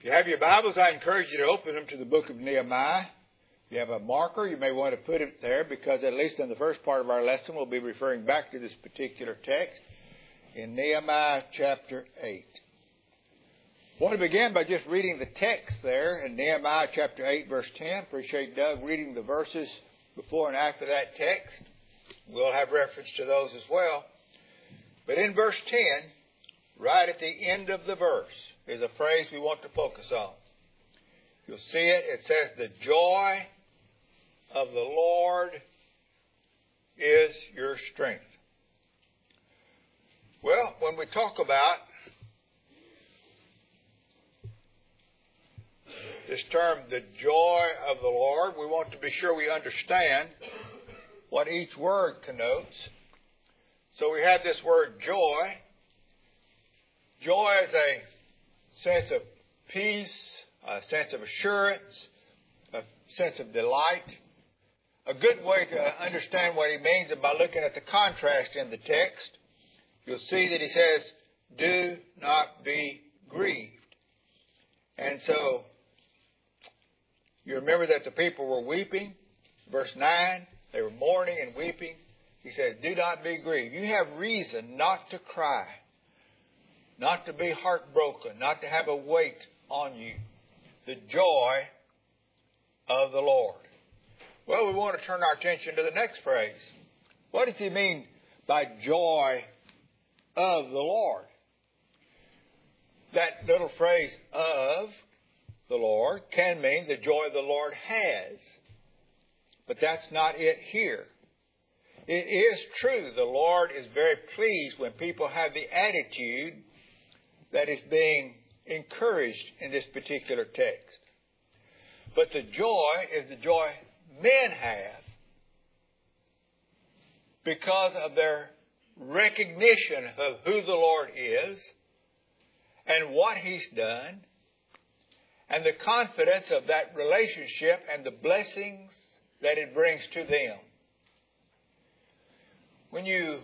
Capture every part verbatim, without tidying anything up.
you have your Bibles, I encourage you to open them to the book of Nehemiah. If you have a marker, you may want to put it there because at least in the first part of our lesson, we'll be referring back to this particular text in Nehemiah chapter eight. I want to begin by just reading the text there in Nehemiah chapter eight, verse ten. Appreciate Doug reading the verses before and after that text. We'll have reference to those as well. But in verse ten, right at the end of the verse, is a phrase we want to focus on. You'll see it. It says, "The joy of the Lord is your strength." Well, when we talk about this term, the joy of the Lord, we want to be sure we understand what each word connotes. So we have this word joy. Joy is a sense of peace, a sense of assurance, a sense of delight. A good way to understand what he means is by looking at the contrast in the text. You'll see that he says, "Do not be grieved." And so, you remember that the people were weeping. Verse nine, they were mourning and weeping. He said, "Do not be grieved." You have reason not to cry, not to be heartbroken, not to have a weight on you. The joy of the Lord. Well, we want to turn our attention to the next phrase. What does he mean by joy of the Lord? That little phrase, "of the Lord," can mean the joy the Lord has. But that's not it here. It is true the Lord is very pleased when people have the attitude that is being encouraged in this particular text. But the joy is the joy men have because of their recognition of who the Lord is and what He's done, and the confidence of that relationship and the blessings that it brings to them. When you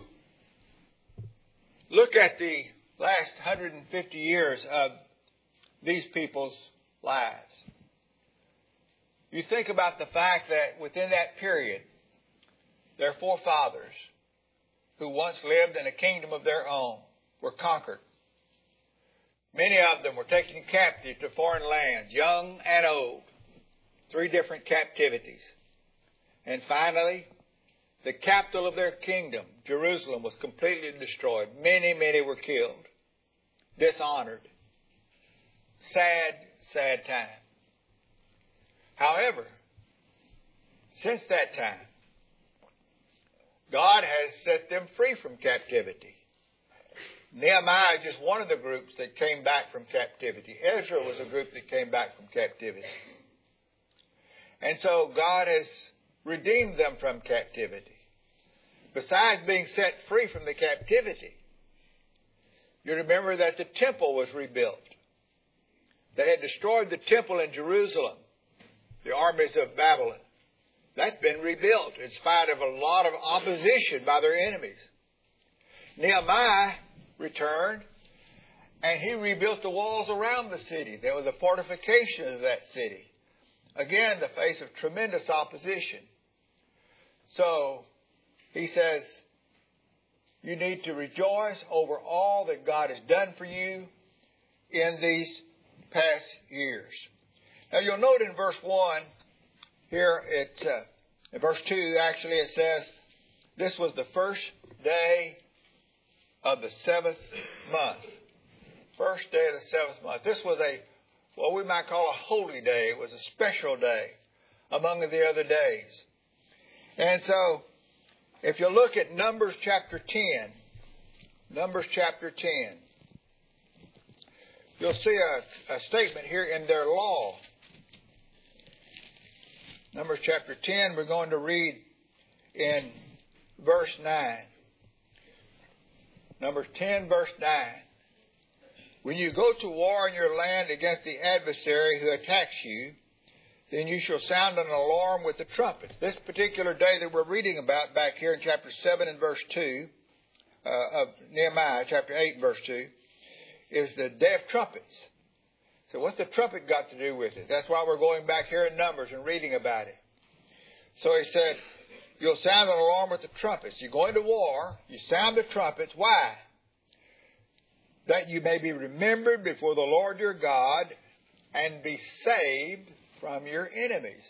look at the last one hundred fifty years of these people's lives, you think about the fact that within that period, their forefathers, who once lived in a kingdom of their own, were conquered. Many of them were taken captive to foreign lands, young and old. Three different captivities. And finally, the capital of their kingdom, Jerusalem, was completely destroyed. Many, many were killed. Dishonored. Sad, sad time. However, since that time, God has set them free from captivity. Nehemiah is just one of the groups that came back from captivity. Ezra was a group that came back from captivity. And so God has redeemed them from captivity. Besides being set free from the captivity, you remember that the temple was rebuilt. They had destroyed the temple in Jerusalem, the armies of Babylon. That's been rebuilt in spite of a lot of opposition by their enemies. Nehemiah returned, and he rebuilt the walls around the city. There was a fortification of that city. Again, in the face of tremendous opposition. So, he says, you need to rejoice over all that God has done for you in these past years. Now, you'll note in verse one, here it, uh, in verse two, actually, it says, this was the first day of the seventh month. First day of the seventh month. This was a, what we might call a holy day. It was a special day among the other days. And so, if you look at Numbers chapter ten, Numbers chapter ten, you'll see a, a statement here in their law. Numbers chapter ten, we're going to read in verse nine. Numbers ten, verse nine. When you go to war in your land against the adversary who attacks you, then you shall sound an alarm with the trumpets. This particular day that we're reading about back here in chapter seven and verse two uh, of Nehemiah, chapter eight and verse two, is the day of trumpets. So what's the trumpet got to do with it? That's why we're going back here in Numbers and reading about it. So he said, you'll sound an alarm with the trumpets. You go into war, you sound the trumpets. Why? That you may be remembered before the Lord your God and be saved from your enemies.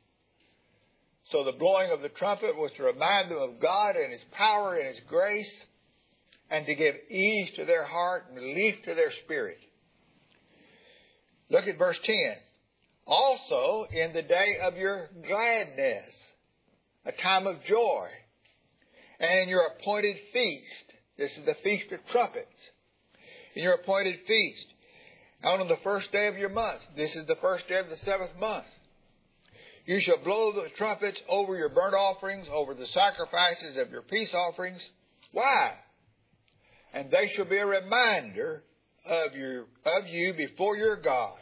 So the blowing of the trumpet was to remind them of God and His power and His grace, and to give ease to their heart and relief to their spirit. Look at verse ten. Also in the day of your gladness, a time of joy, and in your appointed feast. This is the Feast of Trumpets. In your appointed feast, and on the first day of your month. This is the first day of the seventh month. You shall blow the trumpets over your burnt offerings, over the sacrifices of your peace offerings. Why? And they shall be a reminder of you, of you before your God.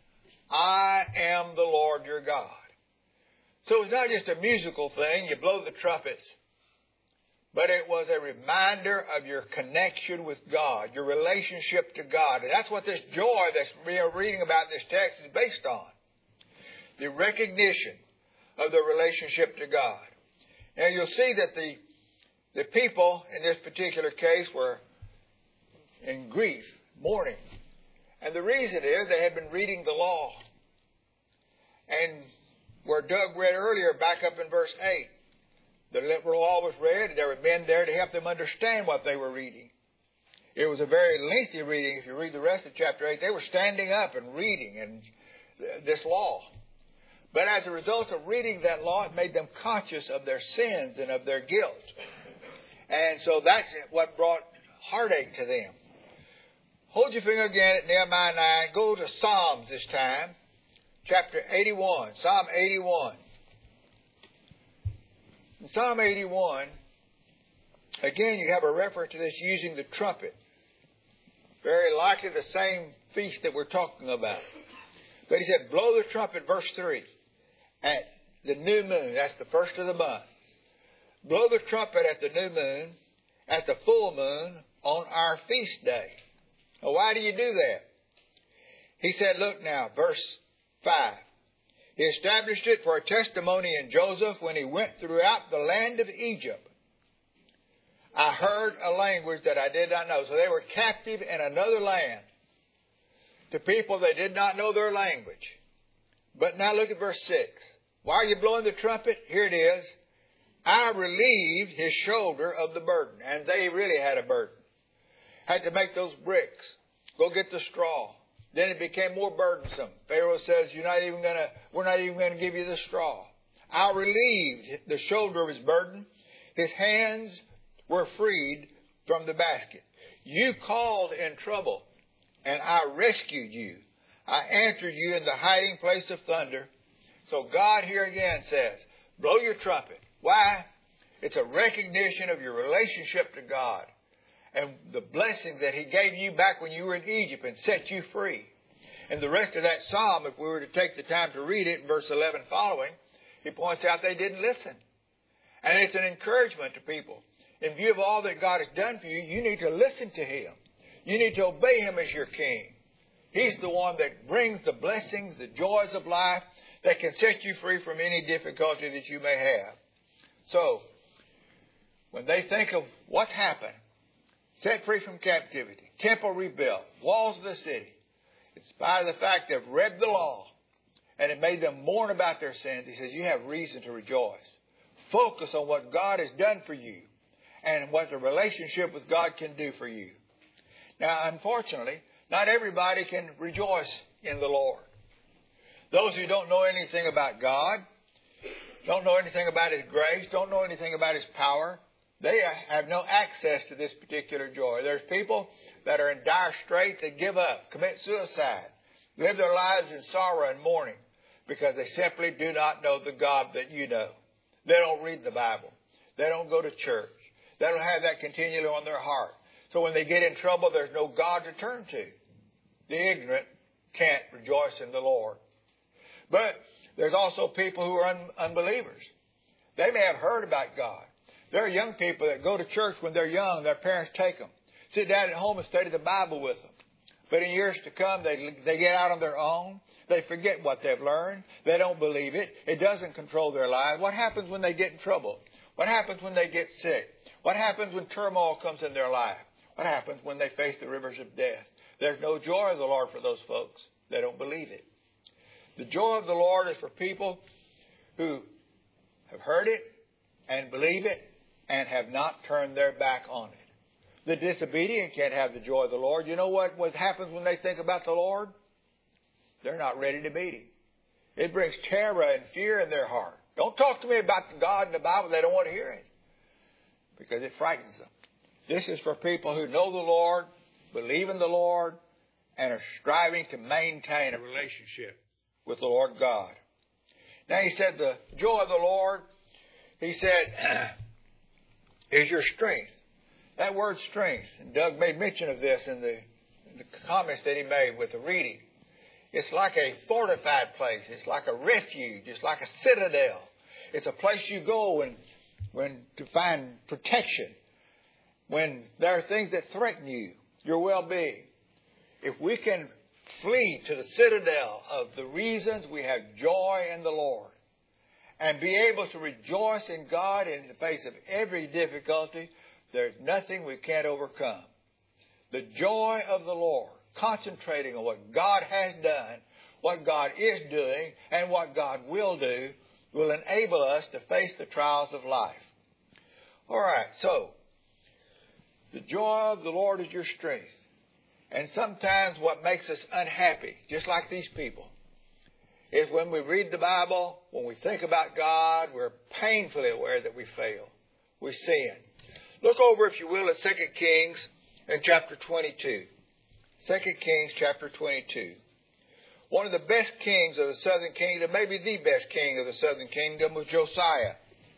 I am the Lord your God. So it's not just a musical thing, you blow the trumpets, but it was a reminder of your connection with God, your relationship to God. And that's what this joy that we're reading about in this text is based on. The recognition of the relationship to God. Now you'll see that the, the people in this particular case were in grief, mourning. And the reason is they had been reading the law. And where Doug read earlier, back up in verse eight, the law was read, and there were men there to help them understand what they were reading. It was a very lengthy reading. If you read the rest of chapter eight, they were standing up and reading and this law. But as a result of reading that law, it made them conscious of their sins and of their guilt. And so that's what brought heartache to them. Hold your finger again at Nehemiah nine. Go to Psalms this time. Chapter eighty-one. Psalm eighty-one. In Psalm eighty-one, again you have a reference to this using the trumpet. Very likely the same feast that we're talking about. But he said, blow the trumpet, verse three. At the new moon, that's the first of the month. Blow the trumpet at the new moon, at the full moon, on our feast day. Well, why do you do that? He said, look now, verse five. He established it for a testimony in Joseph when he went throughout the land of Egypt. I heard a language that I did not know. So they were captive in another land to people that did not know their language. But now look at verse six. Why are you blowing the trumpet? Here it is. I relieved his shoulder of the burden. And they really had a burden. Had to make those bricks. Go get the straw. Then it became more burdensome. Pharaoh says, You're not even gonna, we're not even going to give you the straw. I relieved the shoulder of his burden. His hands were freed from the basket. You called in trouble, and I rescued you. I answered you in the hiding place of thunder. So God here again says, blow your trumpet. Why? It's a recognition of your relationship to God and the blessings that He gave you back when you were in Egypt and set you free. And the rest of that psalm, if we were to take the time to read it in verse eleven following, he points out they didn't listen. And it's an encouragement to people. In view of all that God has done for you, you need to listen to Him. You need to obey Him as your King. He's the one that brings the blessings, the joys of life that can set you free from any difficulty that you may have. So, when they think of what's happened, set free from captivity, temple rebuilt, walls of the city, in spite of the fact they've read the law and it made them mourn about their sins, he says, you have reason to rejoice. Focus on what God has done for you and what the relationship with God can do for you. Now, unfortunately, not everybody can rejoice in the Lord. Those who don't know anything about God, don't know anything about His grace, don't know anything about His power, they have no access to this particular joy. There's people that are in dire straits that give up, commit suicide, live their lives in sorrow and mourning because they simply do not know the God that you know. They don't read the Bible. They don't go to church. They don't have that continually on their heart. So when they get in trouble, there's no God to turn to. The ignorant can't rejoice in the Lord. But there's also people who are un- unbelievers. They may have heard about God. There are young people that go to church when they're young. Their parents take them. Sit down at home and study the Bible with them. But in years to come, they, they get out on their own. They forget what they've learned. They don't believe it. It doesn't control their lives. What happens when they get in trouble? What happens when they get sick? What happens when turmoil comes in their life? What happens when they face the rivers of death? There's no joy of the Lord for those folks. They don't believe it. The joy of the Lord is for people who have heard it and believe it and have not turned their back on it. The disobedient can't have the joy of the Lord. You know what, what happens when they think about the Lord? They're not ready to meet Him. It brings terror and fear in their heart. Don't talk to me about God in the Bible. They don't want to hear it because it frightens them. This is for people who know the Lord, believe in the Lord, and are striving to maintain a relationship with the Lord God. Now he said the joy of the Lord, he said, is your strength. That word strength, and Doug made mention of this in the, in the comments that he made with the reading. It's like a fortified place. It's like a refuge. It's like a citadel. It's a place you go when, when to find protection, when there are things that threaten you, your well-being. If we can flee to the citadel of the reasons we have joy in the Lord and be able to rejoice in God in the face of every difficulty, there's nothing we can't overcome. The joy of the Lord, concentrating on what God has done, what God is doing, and what God will do, will enable us to face the trials of life. All right, so the joy of the Lord is your strength. And sometimes what makes us unhappy, just like these people, is when we read the Bible, when we think about God, we're painfully aware that we fail. We sin. Look over, if you will, at Second Kings in chapter twenty-two. Second Kings chapter twenty-two. One of the best kings of the southern kingdom, maybe the best king of the southern kingdom, was Josiah.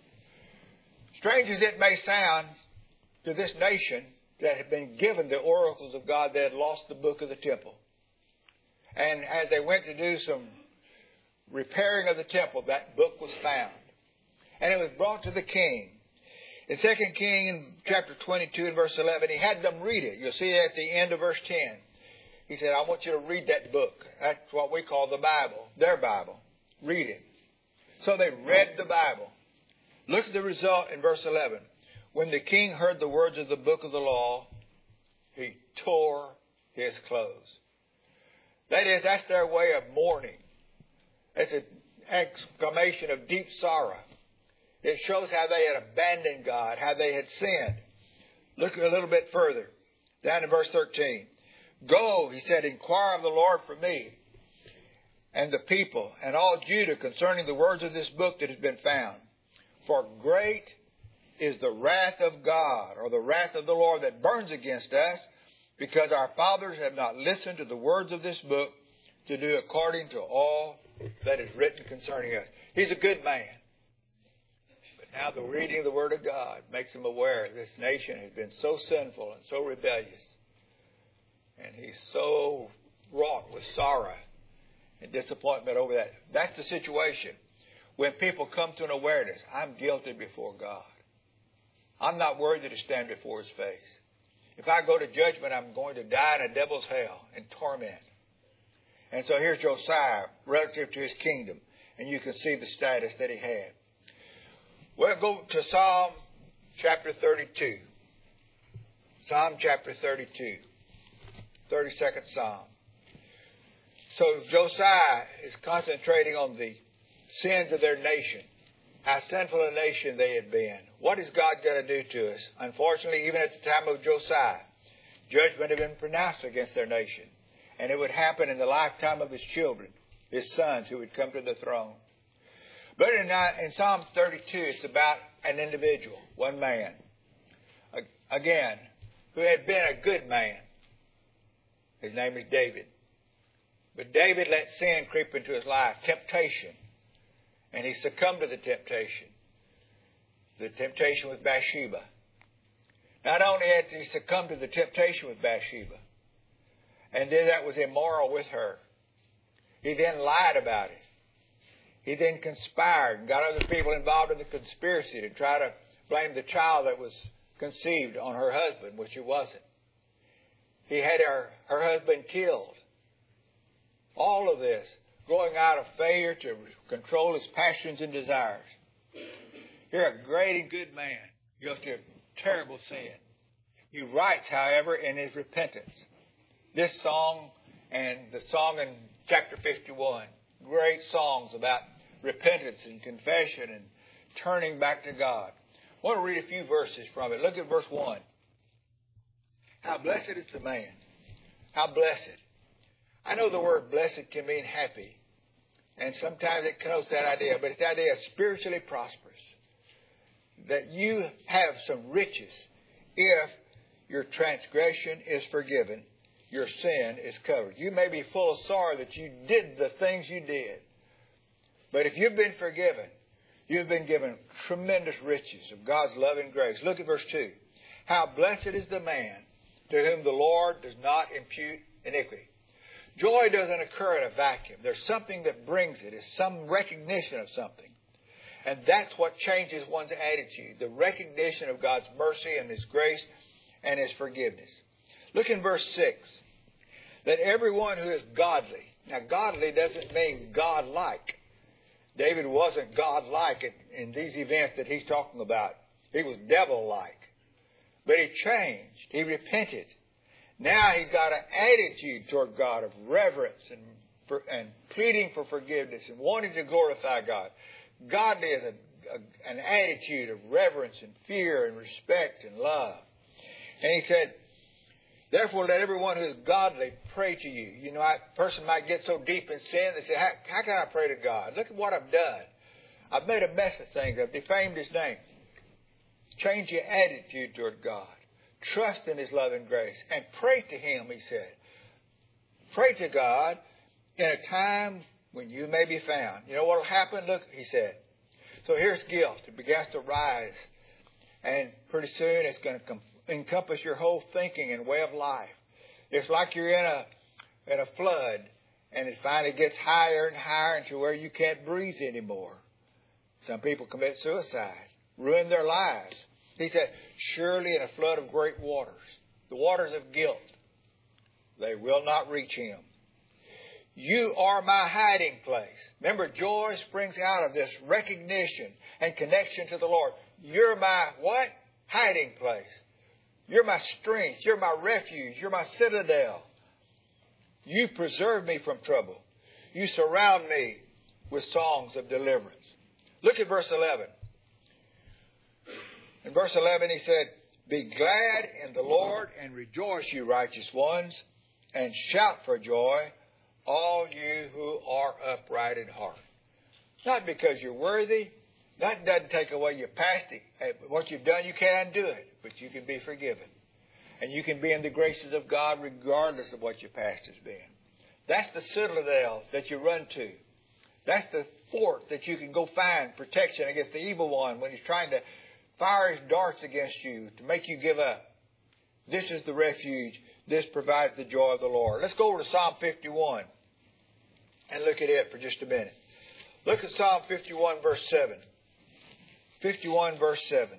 Strange as it may sound to this nation that had been given the oracles of God, they had lost the book of the temple. And as they went to do some repairing of the temple, that book was found. And it was brought to the king. In Second Kings in chapter twenty-two and verse eleven, he had them read it. You'll see it at the end of verse ten. He said, I want you to read that book. That's what we call the Bible, their Bible. Read it. So they read the Bible. Look at the result in verse eleven. When the king heard the words of the book of the law, he tore his clothes. That is, that's their way of mourning. It's an exclamation of deep sorrow. It shows how they had abandoned God, how they had sinned. Look a little bit further, down in verse thirteen. Go, he said, inquire of the Lord for me and the people and all Judah concerning the words of this book that has been found. For great is the wrath of God, or the wrath of the Lord that burns against us, because our fathers have not listened to the words of this book to do according to all that is written concerning us. He's a good man. But now the reading of the Word of God makes him aware this nation has been so sinful and so rebellious. And he's so wrought with sorrow and disappointment over that. That's the situation. When people come to an awareness, I'm guilty before God. I'm not worthy to stand before His face. If I go to judgment, I'm going to die in a devil's hell in torment. And so here's Josiah relative to his kingdom. And you can see the status that he had. Well, go to Psalm chapter thirty-two. Psalm chapter thirty-two. thirty-second Psalm. So Josiah is concentrating on the sins of their nation. How sinful a nation they had been. What is God going to do to us? Unfortunately, even at the time of Josiah, judgment had been pronounced against their nation. And it would happen in the lifetime of his children, his sons who would come to the throne. But in, in Psalm thirty-two, it's about an individual, one man. Again, who had been a good man. His name is David. But David let sin creep into his life, temptation. And he succumbed to the temptation. The temptation with Bathsheba. Not only had he succumbed to the temptation with Bathsheba, and did that was immoral with her, he then lied about it. He then conspired and got other people involved in the conspiracy to try to blame the child that was conceived on her husband, which it wasn't. He had her, her husband killed. All of this, growing out of failure to control his passions and desires. You're a great and good man, guilty of terrible sin. He writes, however, in his repentance. This song and the song in chapter fifty-one, great songs about repentance and confession and turning back to God. I want to read a few verses from it. Look at verse one. How blessed is the man. How blessed. I know the word blessed can mean happy. And sometimes it connotes that idea. But it's the idea of spiritually prosperous. That you have some riches if your transgression is forgiven. Your sin is covered. You may be full of sorrow that you did the things you did. But if you've been forgiven, you've been given tremendous riches of God's love and grace. Look at verse two. How blessed is the man to whom the Lord does not impute iniquity. Joy doesn't occur in a vacuum. There's something that brings it. It's some recognition of something. And that's what changes one's attitude. The recognition of God's mercy and His grace and His forgiveness. Look in verse six. That everyone who is godly. Now godly doesn't mean godlike. David wasn't godlike in these events that he's talking about. He was devil-like. But he changed. He repented. Now he's got an attitude toward God of reverence and, for, and pleading for forgiveness and wanting to glorify God. Godly is a, a, an attitude of reverence and fear and respect and love. And he said, therefore let everyone who is godly pray to you. You know, a person might get so deep in sin, they say, how, how can I pray to God? Look at what I've done. I've made a mess of things. I've defamed His name. Change your attitude toward God. Trust in His love and grace. And pray to Him, he said. Pray to God in a time when you may be found. You know what will happen? Look, he said. So here's guilt. It begins to rise. And pretty soon it's going to com- encompass your whole thinking and way of life. It's like you're in a, in a flood. And it finally gets higher and higher into where you can't breathe anymore. Some people commit suicide. Ruin their lives. He said, surely in a flood of great waters, the waters of guilt, they will not reach him. You are my hiding place. Remember, joy springs out of this recognition and connection to the Lord. You're my what? Hiding place. You're my strength. You're my refuge. You're my citadel. You preserve me from trouble. You surround me with songs of deliverance. Look at verse eleven. In verse eleven he said, be glad in the Lord and rejoice, you righteous ones, and shout for joy, all you who are upright in heart. Not because you're worthy. That doesn't take away your past. What you've done, you can't undo it. But you can be forgiven. And you can be in the graces of God regardless of what your past has been. That's the citadel that you run to. That's the fort that you can go find protection against the evil one when he's trying to fire his darts against you to make you give up. This is the refuge. This provides the joy of the Lord. Let's go over to Psalm fifty-one and look at it for just a minute. Look at Psalm fifty-one verse seven. fifty-one verse seven.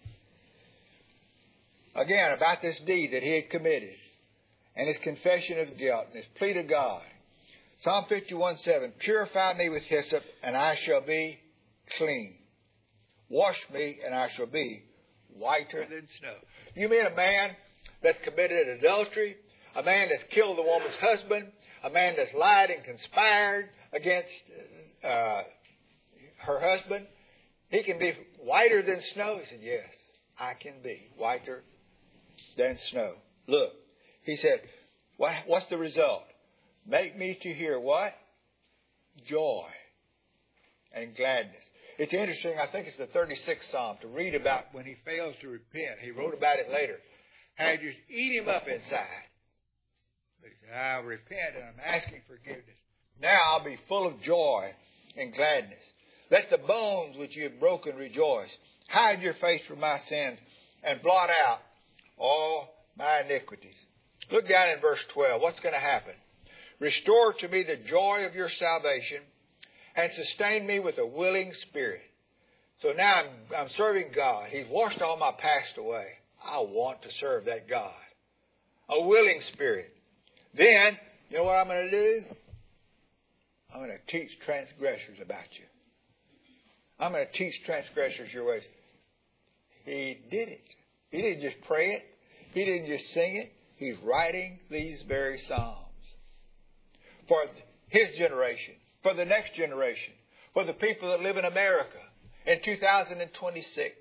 Again, about this deed that he had committed and his confession of guilt and his plea to God. Psalm fifty-one seven. Purify me with hyssop and I shall be clean. Wash me and I shall be whiter than snow. You mean a man that's committed adultery, a man that's killed the woman's husband, a man that's lied and conspired against uh, her husband? He can be whiter than snow? He said, yes, I can be whiter than snow. Look, he said, what, what's the result? Make me to hear what? Joy and gladness. It's interesting, I think it's the thirty-sixth Psalm, to read about when he fails to repent. He wrote about it later. How you just eat him up inside. But he said, I'll repent and I'm asking forgiveness. Now I'll be full of joy and gladness. Let the bones which you have broken rejoice. Hide your face from my sins and blot out all my iniquities. Look down in verse twelve. What's going to happen? Restore to me the joy of your salvation and sustain me with a willing spirit. So now I'm, I'm serving God. He's washed all my past away. I want to serve that God. A willing spirit. Then, you know what I'm going to do? I'm going to teach transgressors about you. I'm going to teach transgressors your ways. He did it. He didn't just pray it. He didn't just sing it. He's writing these very Psalms for his generation, for the next generation, for the people that live in America in two thousand twenty-six.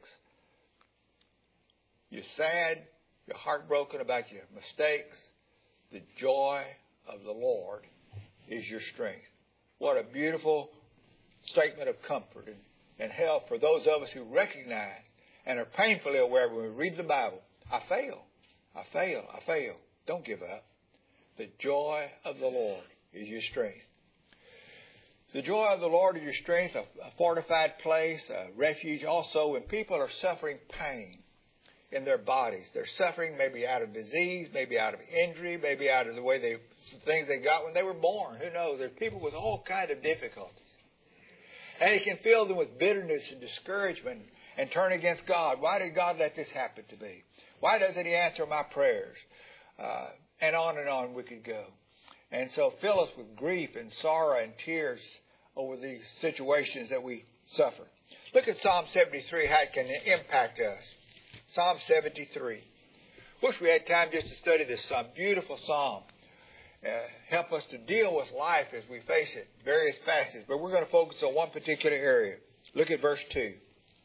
You're sad, you're heartbroken about your mistakes. The joy of the Lord is your strength. What a beautiful statement of comfort and, and help for those of us who recognize and are painfully aware when we read the Bible. I fail. I fail. I fail. Don't give up. The joy of the Lord is your strength. The joy of the Lord is your strength, a, a fortified place, a refuge. Also, when people are suffering pain in their bodies, they're suffering maybe out of disease, maybe out of injury, maybe out of the way they, things they got when they were born. Who knows? There's people with all kinds of difficulties. And you can fill them with bitterness and discouragement and turn against God. Why did God let this happen to me? Why doesn't He answer my prayers? Uh, and on and on we could go. And so fill us with grief and sorrow and tears over these situations that we suffer. Look at Psalm seventy-three, how it can impact us. Psalm seventy-three. Wish we had time just to study this psalm. Beautiful psalm. Uh, help us to deal with life as we face it, various facets. But we're going to focus on one particular area. Look at verse two.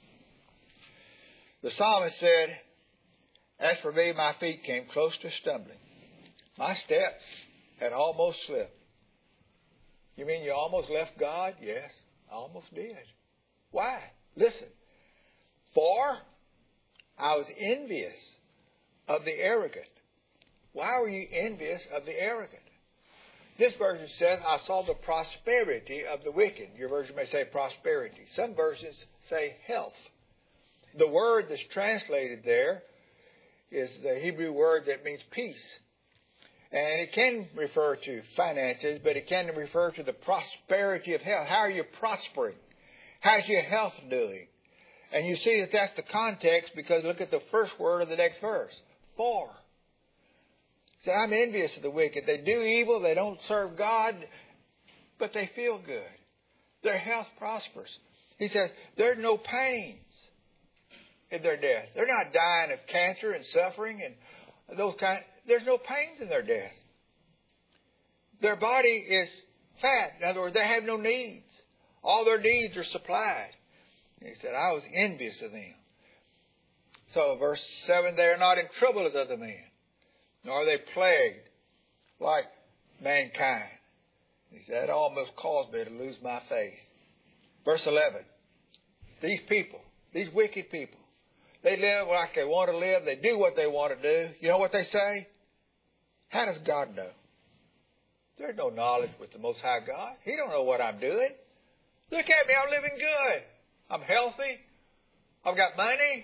The psalmist said, "As for me, my feet came close to stumbling. My steps had almost slipped." You mean you almost left God? Yes, I almost did. Why? Listen. For I was envious of the arrogant. Why were you envious of the arrogant? This version says, I saw the prosperity of the wicked. Your version may say prosperity. Some versions say health. The word that's translated there is the Hebrew word that means peace. And it can refer to finances, but it can refer to the prosperity of health. How are you prospering? How's your health doing? And you see that that's the context because look at the first word of the next verse. For. So I'm envious of the wicked. They do evil. They don't serve God, but they feel good. Their health prospers. He says there's no pains in their death. They're not dying of cancer and suffering and those kind. There's no pains in their death. Their body is fat. In other words, they have no needs. All their needs are supplied. He said, I was envious of them. So verse seven, they are not in trouble as other men, nor are they plagued like mankind. He said, that almost caused me to lose my faith. Verse eleven, these people, these wicked people, they live like they want to live. They do what they want to do. You know what they say? How does God know? There's no knowledge with the Most High God. He don't know what I'm doing. Look at me. I'm living good. I'm healthy. I've got money.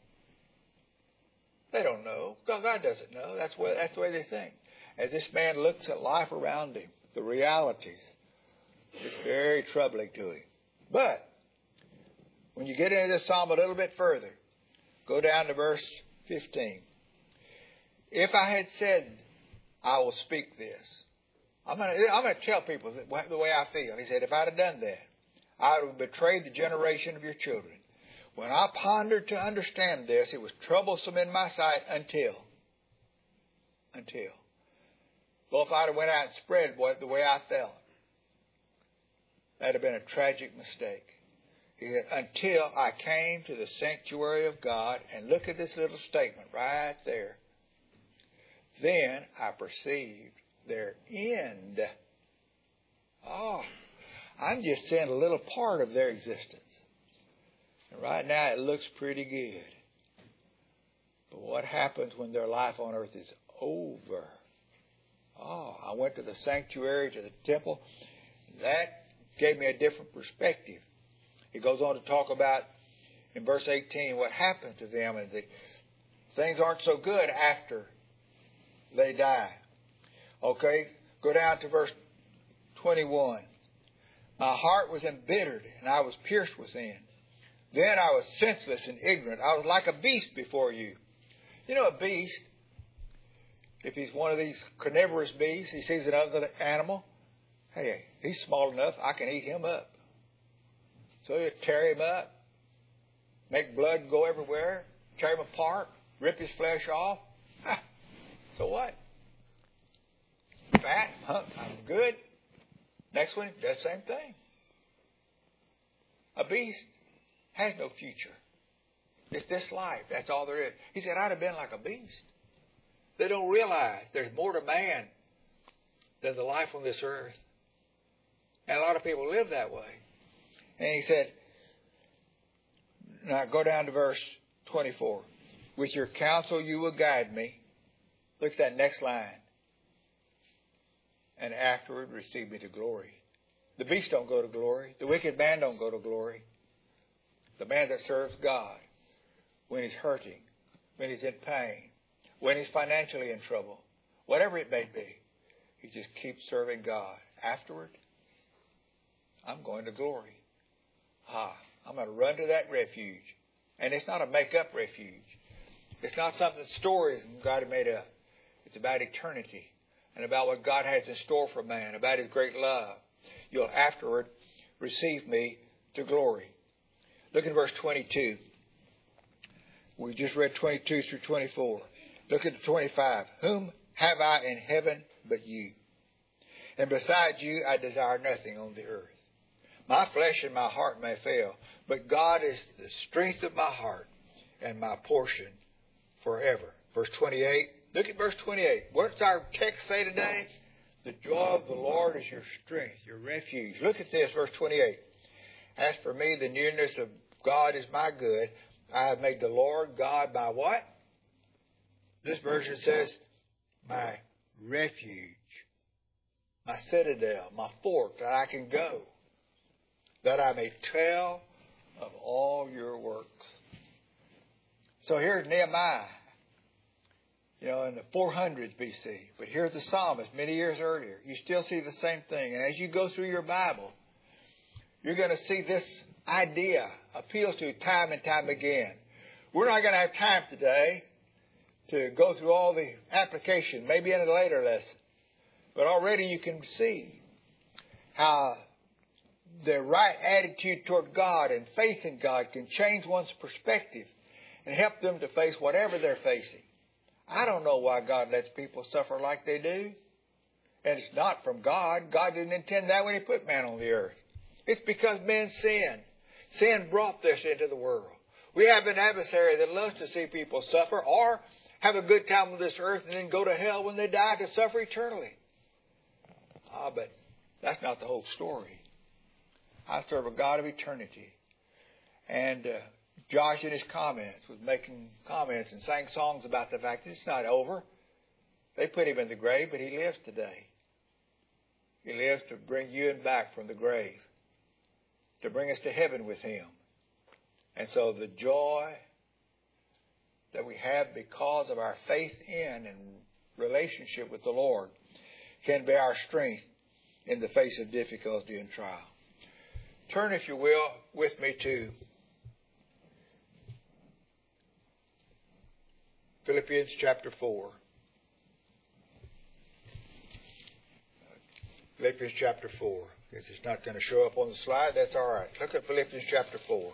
They don't know. God doesn't know. That's, what, that's the way they think. As this man looks at life around him, the realities, it's very troubling to him. But when you get into this psalm a little bit further, go down to verse fifteen. If I had said, I will speak this. I'm going to I'm going to tell people the way I feel. He said, if I'd have done that, I would have betrayed the generation of your children. When I pondered to understand this, it was troublesome in my sight until. Until. Well, if I'd have went out and spread what, the way I felt, that would have been a tragic mistake. He said, until I came to the sanctuary of God, and look at this little statement right there. Then I perceived their end. Oh, I'm just seeing a little part of their existence. And right now it looks pretty good. But what happens when their life on earth is over? Oh, I went to the sanctuary, to the temple. That gave me a different perspective. He goes on to talk about, in verse eighteen, what happened to them. And the things aren't so good after they die. Okay, go down to verse twenty-one. My heart was embittered, and I was pierced within. Then I was senseless and ignorant. I was like a beast before you. You know, a beast if he's one of these carnivorous beasts, he sees another animal, hey, he's small enough, I can eat him up. So he'll tear him up, make blood go everywhere, tear him apart, rip his flesh off. Ha, so what? Fat, huh? I'm good. Next one, does the same thing. A beast has no future. It's this life. That's all there is. He said, I'd have been like a beast. They don't realize there's more to man than the life on this earth. And a lot of people live that way. And he said, now go down to verse twenty-four. With your counsel you will guide me. Look at that next line. And afterward receive me to glory. The beast don't go to glory. The wicked man don't go to glory. The man that serves God, when he's hurting, when he's in pain, when he's financially in trouble, whatever it may be, he just keeps serving God. Afterward, I'm going to glory. Ah, I'm going to run to that refuge. And it's not a make-up refuge. It's not something stories God had made up. It's about eternity and about what God has in store for man, about his great love. You'll afterward receive me to glory. Look at verse twenty-two. We just read twenty-two through twenty-four. Look at twenty-five. Whom have I in heaven but you? And besides you, I desire nothing on the earth. My flesh and my heart may fail, but God is the strength of my heart and my portion forever. Verse twenty-eight. Look at verse twenty-eight. What's our text say today? The joy of the Lord is your strength, your refuge. Look at this, verse twenty-eight. As for me, the nearness of God is my good. I have made the Lord God my what? This version says, my refuge, my citadel, my fort, that I can go, that I may tell of all your works. So here's Nehemiah, you know, in the four hundreds B C. But here's the psalmist many years earlier. You still see the same thing. And as you go through your Bible, you're going to see this idea appealed to time and time again. We're not going to have time today to go through all the application, maybe in a later lesson. But already you can see how the right attitude toward God and faith in God can change one's perspective and help them to face whatever they're facing. I don't know why God lets people suffer like they do. And it's not from God. God didn't intend that when He put man on the earth. It's because men sinned. Sin brought this into the world. We have an adversary that loves to see people suffer or have a good time on this earth and then go to hell when they die to suffer eternally. Ah, but that's not the whole story. I serve a God of eternity. And uh, Josh in his comments was making comments and sang songs about the fact that it's not over. They put him in the grave, but he lives today. He lives to bring you and back from the grave, to bring us to heaven with Him. And so the joy that we have because of our faith in and relationship with the Lord can be our strength in the face of difficulty and trial. Turn, if you will, with me to Philippians chapter four. Philippians chapter four. Guess it's not going to show up on the slide. That's all right. Look at Philippians chapter four.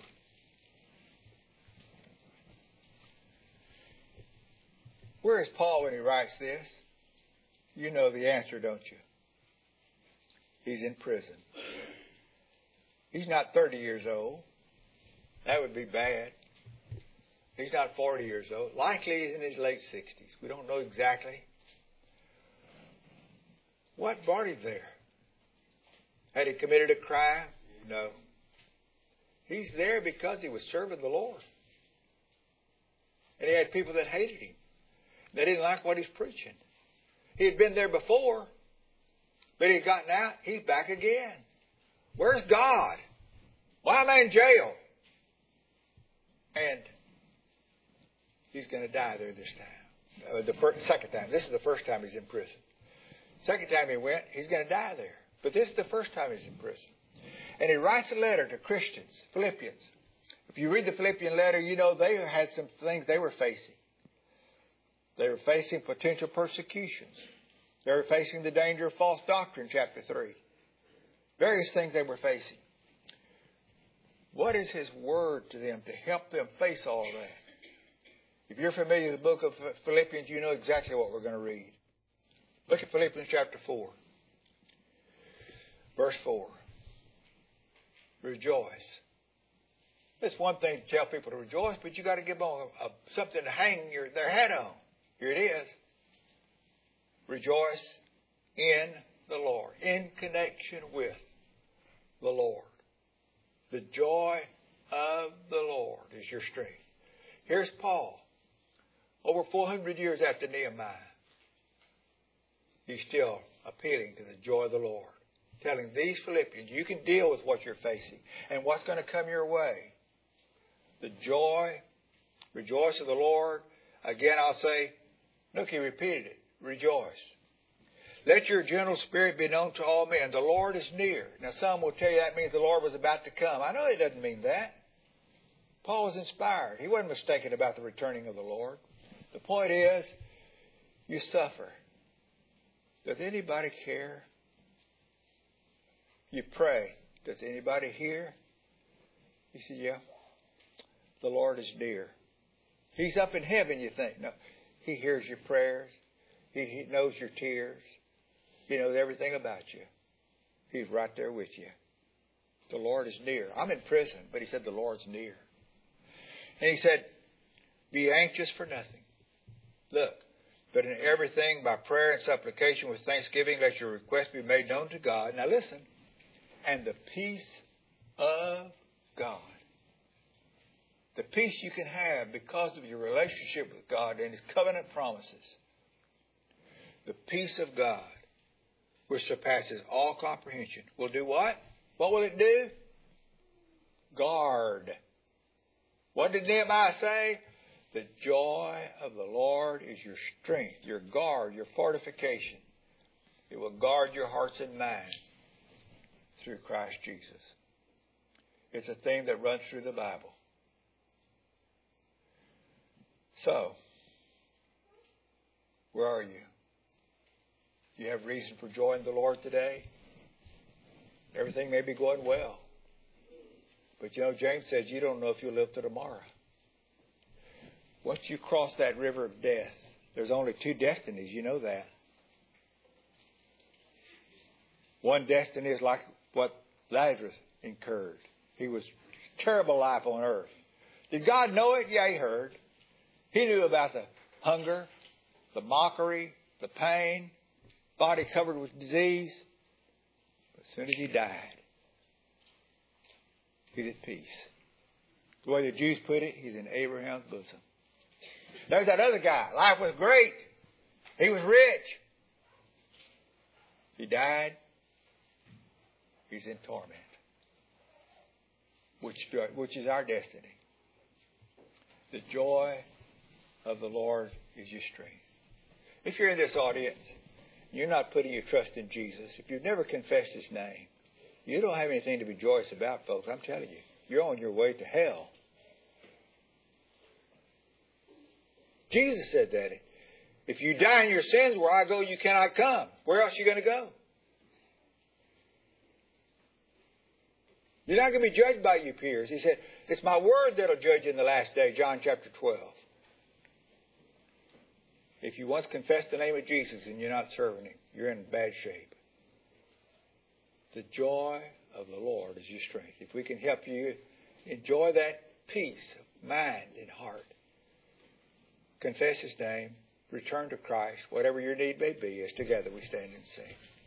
Where is Paul when he writes this? You know the answer, don't you? He's in prison. He's not thirty years old. That would be bad. He's not forty years old. Likely he's in his late sixties. We don't know exactly. What brought him there? Had he committed a crime? No. He's there because he was serving the Lord. And he had people that hated him. They didn't like what he's preaching. He had been there before, but he had gotten out. He's back again. Where's God? Why am I in jail? And he's going to die there this time. Uh, the first, second time. This is the first time he's in prison. Second time he went, he's going to die there. But this is the first time he's in prison. And he writes a letter to Christians, Philippians. If you read the Philippian letter, you know they had some things they were facing. They were facing potential persecutions. They were facing the danger of false doctrine, chapter three. Various things they were facing. What is His Word to them to help them face all that? If you're familiar with the book of Philippians, you know exactly what we're going to read. Look at Philippians chapter four. Verse four. Rejoice. It's one thing to tell people to rejoice, but you got to give them a, a, something to hang your, their head on. Here it is. Rejoice in the Lord, in connection with the Lord. The joy of the Lord is your strength. Here's Paul. Over four hundred years after Nehemiah, he's still appealing to the joy of the Lord. Telling these Philippians, you can deal with what you're facing and what's going to come your way. The joy, rejoice of the Lord. Again, I'll say, look, he repeated it. Rejoice. Let your gentle spirit be known to all men. The Lord is near. Now, some will tell you that means the Lord was about to come. I know it doesn't mean that. Paul was inspired. He wasn't mistaken about the returning of the Lord. The point is, you suffer. Does anybody care? You pray. Does anybody hear? You say, yeah. The Lord is near. He's up in heaven, you think. No. He hears your prayers. He, he knows your tears. He knows everything about you. He's right there with you. The Lord is near. I'm in prison, but he said the Lord's near. And he said, be anxious for nothing. Look, but in everything by prayer and supplication with thanksgiving, let your requests be made known to God. Now listen. And the peace of God. The peace you can have because of your relationship with God and His covenant promises. The peace of God, which surpasses all comprehension, will do what? What will it do? Guard. What did Nehemiah say? The joy of the Lord is your strength, your guard, your fortification. It will guard your hearts and minds through Christ Jesus. It's a thing that runs through the Bible. So, where are you? Do you have reason for joy in the Lord today? Everything may be going well. But you know, James says you don't know if you'll live to tomorrow. Once you cross that river of death, there's only two destinies. You know that. One destiny is like what Lazarus incurred. He was terrible life on earth. Did God know it? Yeah, He heard. He knew about the hunger, the mockery, the pain, body covered with disease. But as soon as he died, he's at peace. The way the Jews put it, he's in Abraham's bosom. There's that other guy. Life was great. He was rich. He died. He's in torment. Which, which is our destiny. The joy of the Lord is your strength. If you're in this audience, you're not putting your trust in Jesus. If you've never confessed His name, you don't have anything to be joyous about, folks. I'm telling you. You're on your way to hell. Jesus said that. If you die in your sins, where I go, you cannot come. Where else are you going to go? You're not going to be judged by your peers. He said, it's my word that'll judge you in the last day, John chapter twelve. If you once confess the name of Jesus and you're not serving Him, you're in bad shape. The joy of the Lord is your strength. If we can help you enjoy that peace of mind and heart, confess His name, return to Christ, whatever your need may be, as together we stand and sing.